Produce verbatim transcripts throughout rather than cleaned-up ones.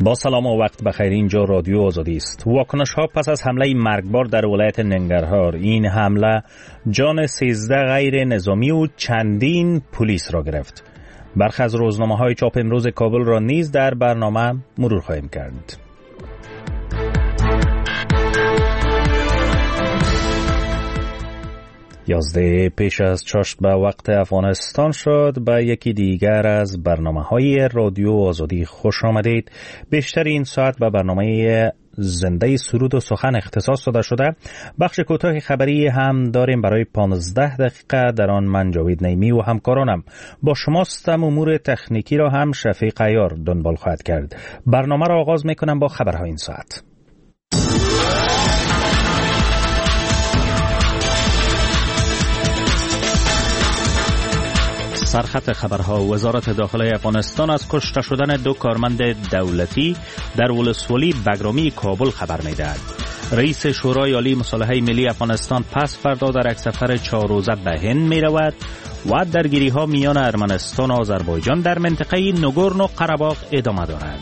با سلام و وقت بخیر. اینجا رادیو آزادی است. واکنش ها پس از حمله مرگبار در ولایت ننگرهار. این حمله جان سیزده غیر نظامی و چندین پلیس را گرفت. برخی از روزنامه های چاپ امروز کابل را نیز در برنامه مرور خواهیم کرد. یازده پیش از چاشت به وقت افغانستان شد. به یکی دیگر از برنامه های رادیو آزادی خوش آمدید. بیشتر این ساعت به برنامه زنده سرود و سخن اختصاص داده شده. بخش کوتاه خبری هم داریم برای پانزده دقیقه. در آن من جاوید نیمی و همکارانم با شماستم. امور تکنیکی را هم شفیق عیار دنبال خواهد کرد. برنامه را آغاز میکنم با خبرهای این ساعت. سرخط خبرها: وزارت داخله افغانستان از کشته شدن دو کارمند دولتی در ولسوالی بگرامی کابل خبر می‌دهد. رئیس شورای عالی مصالحه ملی افغانستان پس فردا در یک سفر چهار روزه به هند می‌رود و درگیری‌ها میان ارمنستان و آذربایجان در منطقه نگورنو قره‌باغ ادامه دارد.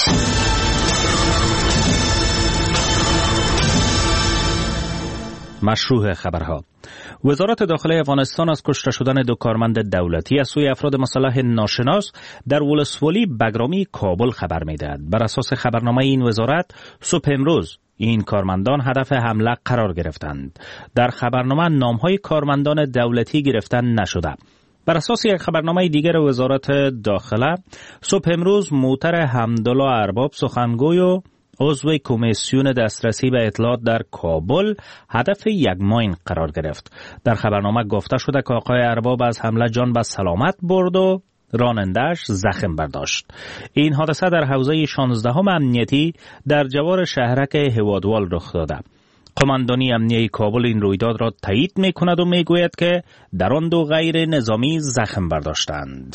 مشروع خبرها: وزارت داخله افغانستان از کشته شدن دو کارمند دولتی از سوی افراد مسلح ناشناس در ولسوالی بگرامی کابل خبر می‌دهد. بر اساس خبرنامه این وزارت صبح امروز این کارمندان هدف حمله قرار گرفتند. در خبرنامه نام‌های کارمندان دولتی گرفته نشده. بر اساس یک خبرنامه دیگر وزارت داخله صبح امروز موتر حمدالله ارباب سخنگوی و عضو کمیسیون دسترسی به اطلاعات در کابل هدف یک ماین قرار گرفت. در خبرنامه گفته شده که آقای ارباب از حمله جان به سلامت برد و راننده‌اش زخم برداشت. این حادثه در حوزه شانزدهم امنیتی در جوار شهرک هوادوال رخ داده. قماندانی امنیتی کابل این رویداد را تایید می‌کند و می‌گوید که در آن دو غیر نظامی زخم برداشتند.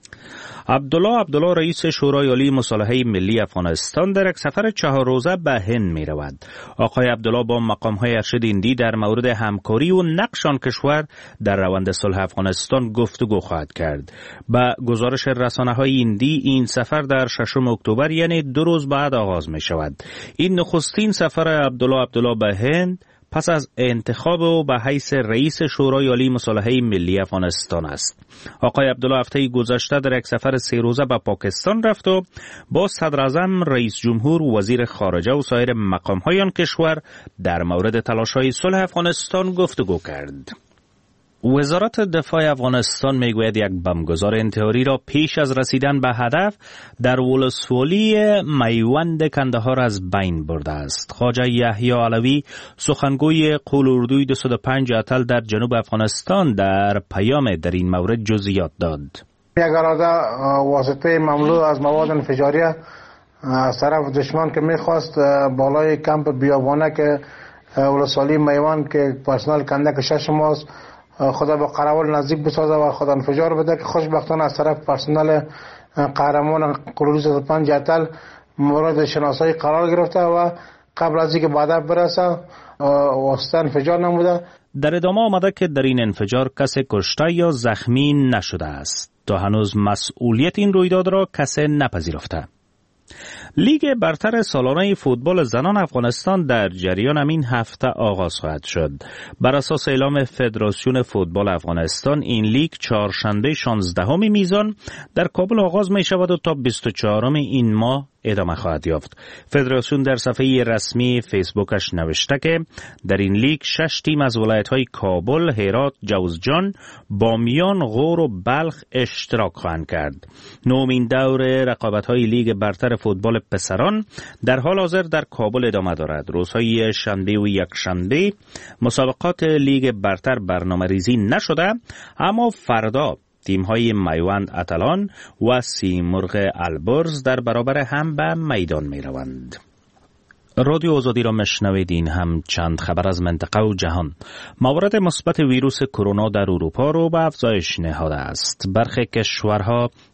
عبدالله عبدالله رئیس شورای عالی مصالحه ملی افغانستان در یک سفر چهار روزه به هند می رود. آقای عبدالله با مقام‌های ارشد هندی در مورد همکاری و نقش آن کشور در روند صلح افغانستان گفتگو خواهد کرد. با گزارش رسانه‌های هندی این سفر در ششم اکتبر یعنی دو روز بعد آغاز می شود. این نخستین سفر عبدالله عبدالله به هند پس از انتخاب او به حیث رئیس شورای عالی مصالحه ملی افغانستان است. آقای عبدالله هفته گذشته در یک سفر سه روزه به پاکستان رفت و با صدر اعظم، رئیس جمهور، وزیر خارجه و سایر مقام‌های آن کشور در مورد تلاش‌های صلح افغانستان گفتگو کرد. وزارت دفاع افغانستان میگوید یک بمبگذار انتحاری را پیش از رسیدن به هدف در ولسوالی میوند کندهار از بین برده است. خواجه یحیی علوی سخنگوی قول اردوی دویست و پنج اتل در جنوب افغانستان در پیام در این مورد جزئیات داد. یک اراده واسطه مملو از مواد انفجاریه از طرف دشمن که میخواست بالای کمپ بیابانه که ولسوالی میوند که پرسنل کندک شش ماست خدا به قراول نزدیک بسازه و خدا انفجار بده که خوشبختانه از طرف پرسنل قهرمان قول دویست و پنج اتل مورد شناسایی قرار گرفته و قبل از اینکه بعدا برسه واسطه انفجار نموده. در ادامه آمده که در این انفجار کسی کشته یا زخمی نشده است. تا هنوز مسئولیت این رویداد را کسی نپذیرفته. لیگ برتر سالانه فوتبال زنان افغانستان در جریان همین هفته آغاز خواهد شد. بر اساس اعلام فدراسیون فوتبال افغانستان این لیگ چهارشنبه شانزدهم میزان در کابل آغاز می شود و تا بیست و چهارم این ماه ادامه خواهد یافت. فدراسیون در صفحه رسمی فیسبوکش نوشته که در این لیگ شش تیم از ولایت‌های کابل، هرات، جوزجان، بامیان، غور و بلخ اشتراک خواهند کرد. نومین دور رقابت‌های لیگ برتر فوتبال پسران در حال حاضر در کابل ادامه دارد. روزهای شنبه و یکشنبه مسابقات لیگ برتر برنامه‌ریزی نشده، اما فردا تیم‌های میوند اتلان و سیمرغ البرز در برابر هم به میدان می‌روند. رادیو آزادی را مشنوید. این هم چند خبر از منطقه و جهان. موارد مثبت ویروس کرونا در اروپا رو به افزایش نهاده است. برخی کشورها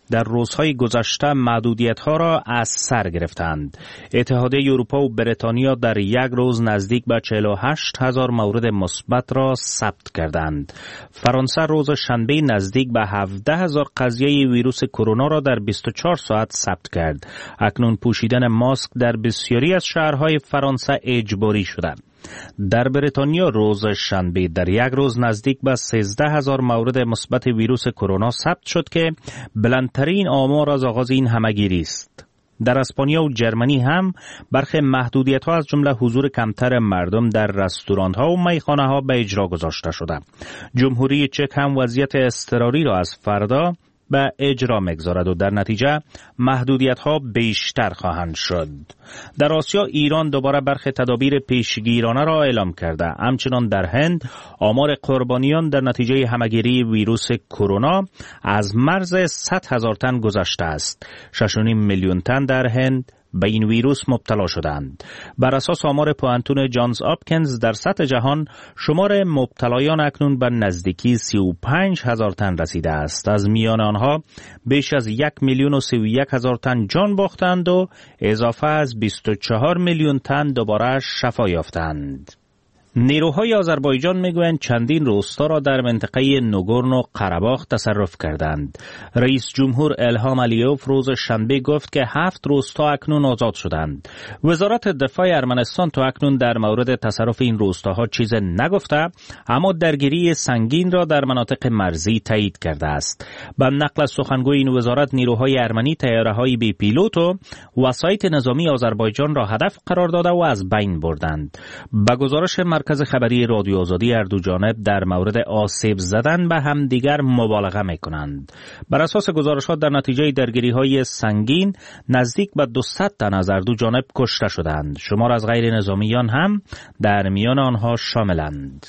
در روزهای گذشته محدودیت‌ها را از سر گرفتند. اتحادیه اروپا و بریتانیا در یک روز نزدیک به چهل و هشت هزار مورد مثبت را ثبت کردند. فرانسه روز شنبه نزدیک به هفده هزار قضیه ویروس کرونا را در بیست و چهار ساعت ثبت کرد. اکنون پوشیدن ماسک در بسیاری از شهرهای فرانسه اجباری شده. در بریتانیا روز شنبه در یک روز نزدیک به سیزده هزار مورد مثبت ویروس کرونا ثبت شد که بلندترین آمار از آغاز این همه‌گیری است. در اسپانیا و جرمنی هم برخی محدودیت‌ها از جمله حضور کمتر مردم در رستوران‌ها و میخانه‌ها به اجرا گذاشته شده. جمهوری چک هم وضعیت اضطراری را از فردا به اجرا می‌گذارد و در نتیجه محدودیت‌ها بیشتر خواهند شد. در آسیا ایران دوباره برخی تدابیر پیشگیرانه را اعلام کرده. همچنان در هند آمار قربانیان در نتیجه همه‌گیری ویروس کرونا از مرز صد هزار تن گذشته است. شش و نیم میلیون تن در هند به این ویروس مبتلا شدند. بر اساس آمار پوانتون جانز آپکنز در سطح جهان شمار مبتلایان اکنون به نزدیکی سی و پنج هزار تن رسیده است. از میان آنها بیش از یک میلیون و سی و یک هزار تن جان باختند و اضافه از بیست و چهار میلیون تن دوباره شفا یافتند. نیروهای آذربایجان میگویند چندین روستا را در منطقه نگورنو قره‌باخ تصرف کردند. رئیس جمهور الهام علیوف روز شنبه گفت که هفت روستا اکنون آزاد شدند. وزارت دفاع ارمنستان تا اکنون در مورد تصرف این روستاها چیز نگفته، اما درگیری سنگین را در مناطق مرزی تایید کرده است. به نقل از سخنگوی این وزارت، نیروهای ارمنی طیاره‌های بی پیلوت و وسایط نظامی آذربایجان را هدف قرار داده و از بین بردند. به گزارش مرکز خبری رادیو آزادی، هر دو جانب در مورد آسیب زدن به همدیگر مبالغه می‌کنند. بر اساس گزارشات در نتیجه درگیری‌های سنگین نزدیک به دویست تن از هر دو جانب کشته شدند. شمار از غیر نظامیان هم در میان آنها شاملند.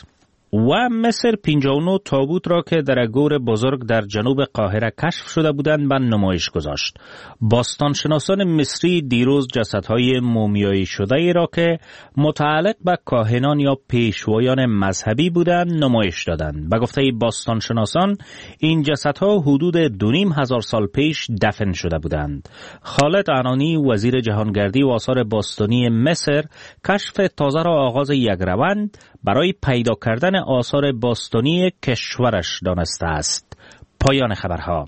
و مصر پنجاه و نه تابوت را که در گور بزرگ در جنوب قاهره کشف شده بودند به نمایش گذاشت. باستانشناسان مصری دیروز جسدهای مومیایی شده ای را که متعلق به کاهنان یا پیشوایان مذهبی بودند نمایش دادند. به گفته باستانشناسان این جسدها حدود دو نیم هزار سال پیش دفن شده بودند. خالد عنانی وزیر جهانگردی و آثار باستانی مصر کشف تازه را آغاز یک روند برای پیدا کردن آثار باستانی کشورش دانسته است. پایان خبرها.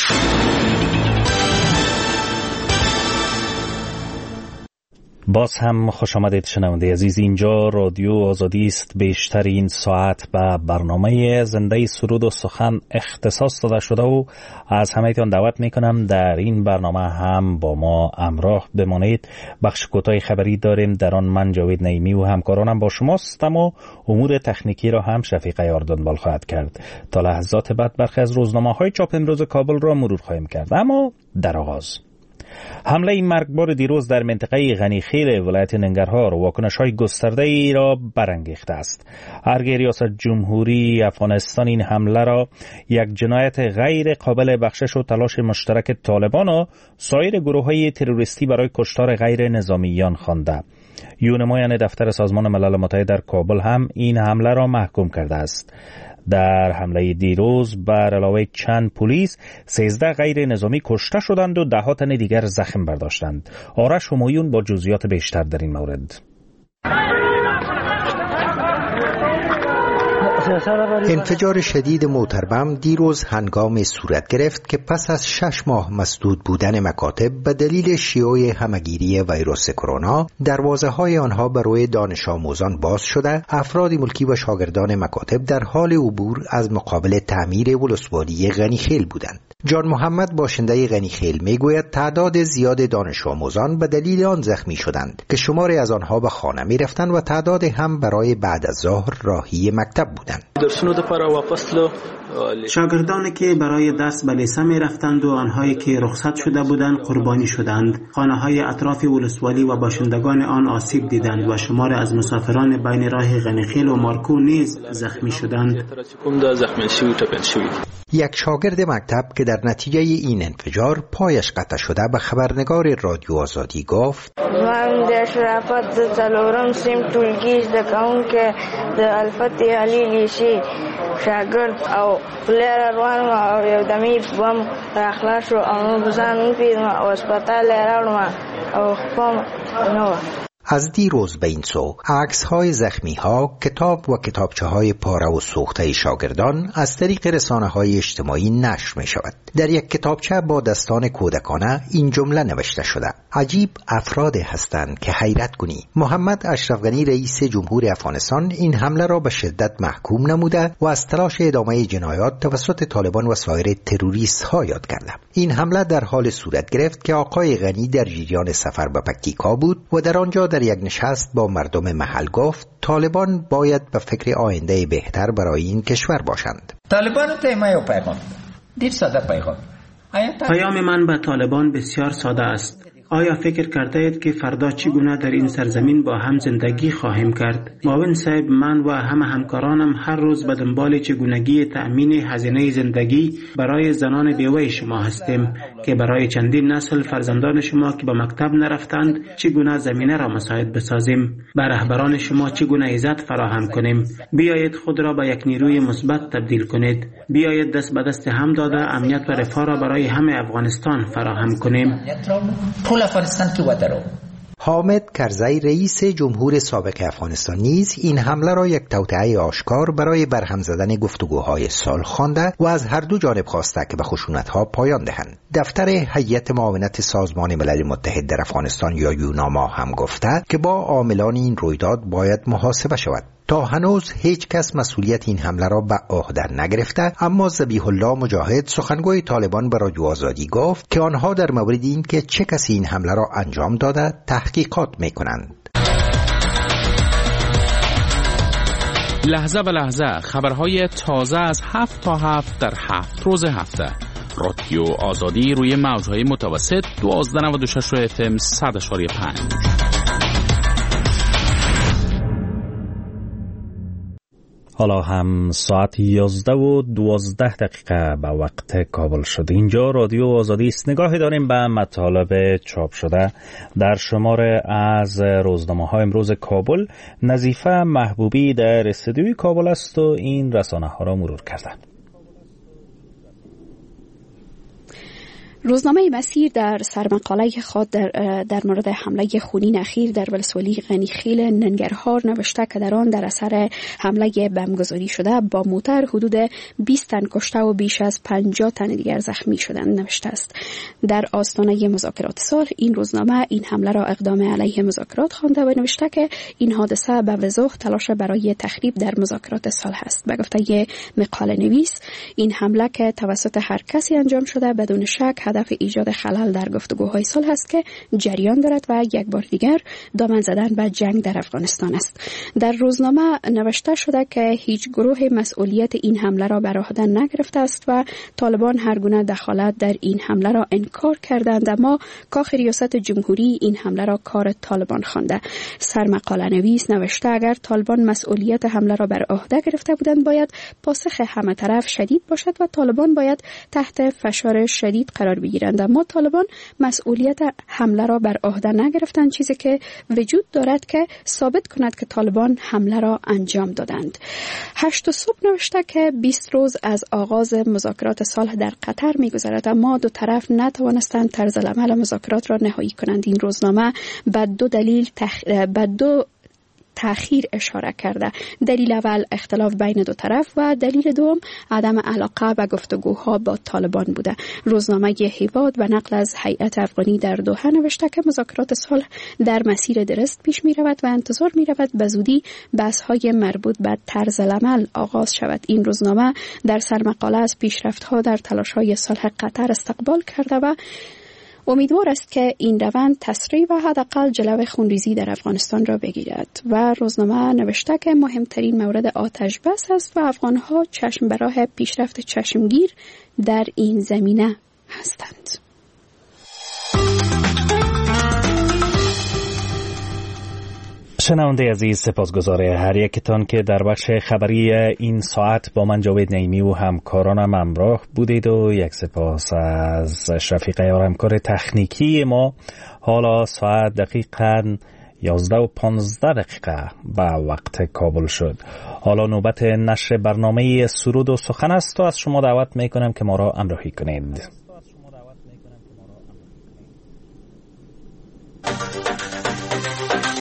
باز هم خوش آمدید شنونده عزیز. اینجا رادیو آزادی است. بیشتر این ساعت به برنامه زنده سرود و سخن اختصاص داده شده و از همه‌تان دعوت میکنم در این برنامه هم با ما همراه بمانید. بخش کوتاه خبری داریم، در آن من جاوید نعیمی و همکارانم با شماست، اما امور تکنیکی را هم شفیق یار دنبال خواهد کرد. تا لحظات بعد برخی از روزنامه‌های چاپ امروز کابل را مرور خواهیم کرد. اما در آغاز حمله مرگبار دیروز در منطقه غنیخیل ولایت ننگرهار واکنش‌های گسترده‌ای را برانگیخته است. ارگه ریاست جمهوری افغانستان این حمله را یک جنایت غیر قابل بخشش و تلاش مشترک طالبان و سایر گروه‌های تروریستی برای کشتار غیر نظامیان خوانده. یونمایان دفتر سازمان ملل متحد در کابل هم این حمله را محکوم کرده است. در حمله دیروز بر علاوه چند پلیس سیزده غیر نظامی کشته شدند و ده ها تن دیگر زخم برداشتند. آرش همایون با جزئیات بیشتر در این مورد. انفجار شدید موتربم دیروز هنگام صورت گرفت که پس از شش ماه مسدود بودن مکاتب به دلیل شیوع همه‌گیری ویروس کرونا، دروازه‌های آنها برای دانش آموزان باز شده. افراد ملکی و شاگردان مکاتب در حال عبور از مقابل تعمیر ولسوالی غنیخیل بودند. جان محمد باشنده غنیخیل میگوید تعداد زیاد دانش آموزان به دلیل آن زخمی شدند که شماری از آنها به خانه میرفتند و تعداد هم برای بعد از ظهر راهی مکتب بودند. شاگردانی که برای درس به لیسه می رفتند و آنهایی که رخصت شده بودند قربانی شدند. خانه های اطراف ولسوالی و باشندگان آن آسیب دیدند و شمار از مسافران بین راه غنیخیل و مارکو نیز زخمی شدند. یک شاگرد مکتب که در نتیجه این انفجار پایش قطع شده به خبرنگار رادیو آزادی گفت: من در شرافت د څلورم سیم ټولګي زده کوونکی د الفتح علی لیسې بچه شاگرد او پلیر روانم او یو دمی بم راخلاص شو او بزن پیدم او اسپیتال راوړم او خپم نو. از دیروز به این سو عکس های زخمی ها، کتاب و کتابچه های پاره و سوخته شاگردان از طریق رسانه های اجتماعی نشر می شود. در یک کتابچه با دستان کودکانه این جمله نوشته شده: عجیب افراد هستند که حیرت کنی. محمد اشرف غنی رئیس جمهور افغانستان این حمله را به شدت محکوم نموده و از تلاش ادامه جنایات توسط طالبان و سایر تروریست ها یاد کرده. این حمله در حال صورت گرفت که آقای غنی در جریان سفر به پکتیکا بود و در آنجا در یک نشست با مردم محل گفت طالبان باید به فکر آینده بهتر برای این کشور باشند. طالبان ته ما یو پیغام دیر ساده پیغام. پیام من به طالبان بسیار ساده است. آیا فکر کرده اید که فردا چگونه در این سرزمین با هم زندگی خواهیم کرد؟ معاون صاحب، من و همه همکارانم هر روز به دنبال چگونگی تأمین هزینه زندگی برای زنان بیوه شما هستیم که برای چندین نسل فرزندان شما که به مکتب نرفتند چگونه زمینه را مساعد بسازیم. به رهبران شما چگونه عزت فراهم کنیم. بیایید خود را به یک نیروی مثبت تبدیل کنید. بیایید دست به دست هم داده امنیت و رفاه را برای همه افغانستان فراهم کنیم. حامد کرزی رئیس جمهور سابق افغانستان نیز این حمله را یک توطئه آشکار برای برهم زدن گفتگوهای صلح خوانده و از هر دو جانب خواسته که به خشونت‌ها پایان دهند. دفتر هیئت معاونت سازمان ملل متحد در افغانستان یا یوناما هم گفته که با عاملان این رویداد باید محاسبه شود. تا هنوز هیچ کس مسئولیت این حمله را به عهده نگرفته، اما ذبیح الله مجاهد سخنگوی طالبان به رادیو آزادی گفت که آنها در مورد این که چه کسی این حمله را انجام داده تحقیقات میکنند. لحظه به لحظه خبرهای تازه از هفت تا هفت در هفت روز هفته. رادیو آزادی روی موجهای متوسط دوازده و نود و شش اف ام صد و پنج. حالا هم ساعت یازده و دوازده دقیقه به وقت کابل شد. اینجا رادیو آزادی است. نگاهی داریم به مطالب چاپ شده در شماره از روزنامه های امروز کابل. نظیفه محبوبی در استودیوی کابل است و این رسانه ها را مرور کرده. روزنامه مسیر در سرمقاله خود در, در مورد حمله خونین اخیر در ولسوالی غنیخیل ننگرهار نوشته که در آن در اثر حمله بمبگذاری شده با موتر حدود بیست تن کشته و بیش از پنجاه تن دیگر زخمی شدند نوشته است. در آستانه مذاکرات صلح این روزنامه این حمله را اقدام علیه مذاکرات خوانده و نوشته که این حادثه به وضوح تلاش برای تخریب در مذاکرات صلح است. به گفته مقاله نویس این حمله که توسط هر کسی انجام شده بدون شک هدف ایجاد خلل در گفتگوهای صلح است که جریان دارد و یک بار دیگر دامن زدن به جنگ در افغانستان است. در روزنامه نوشته شده که هیچ گروه مسئولیت این حمله را بر عهده نگرفته است و طالبان هر گونه دخالت در این حمله را انکار کردند، اما کاخ ریاست جمهوری این حمله را کار طالبان خوانده. سرمقاله نویس نوشته اگر طالبان مسئولیت حمله را بر عهده گرفته بودند باید پاسخ همه طرف شدید باشد و طالبان باید تحت فشار شدید قرار بگیرند، اما طالبان مسئولیت حمله را بر عهده نگرفتند، چیزی که وجود دارد که ثابت کند که طالبان حمله را انجام دادند. هشت صبح نوشته که بیست روز از آغاز مذاکرات صلح در قطر می‌گذرد، اما دو طرف نتوانستند طرز العمل مذاکرات را نهایی کنند. این روزنامه به دو دلیل تخ... به دو تأخیر اشاره کرده. دلیل اول اختلاف بین دو طرف و دلیل دوم عدم علاقه به گفتگوها با طالبان بوده. روزنامه هیواد و نقل از هیئت افغانی در دوحه نوشته که مذاکرات صلح در مسیر درست پیش می رود و انتظار می رود به زودی بحث های مربوط به طرز العمل آغاز شود. این روزنامه در سرمقاله از پیشرفت ها در تلاش های صلح قطر استقبال کرده و امیدوار است که این روند تسریع و حداقل جلو خونریزی در افغانستان را بگیرد. و روزنامه نوشته که مهمترین مورد آتش بس است و افغانها چشم به راه پیشرفت چشمگیر در این زمینه هستند. شنونده عزیز، سپاسگزار هر یکتان که در بخش خبری این ساعت با من جاوید نعیمی و همکارانم همراه بودید و یک سپاس از شفیق یار همکار تکنیکی ما. حالا ساعت دقیقاً یازده و پانزده دقیقه به وقت کابل شد. حالا نوبت نشر برنامه سرود و سخن است و از شما دعوت میکنم که ما را همراهی کنید.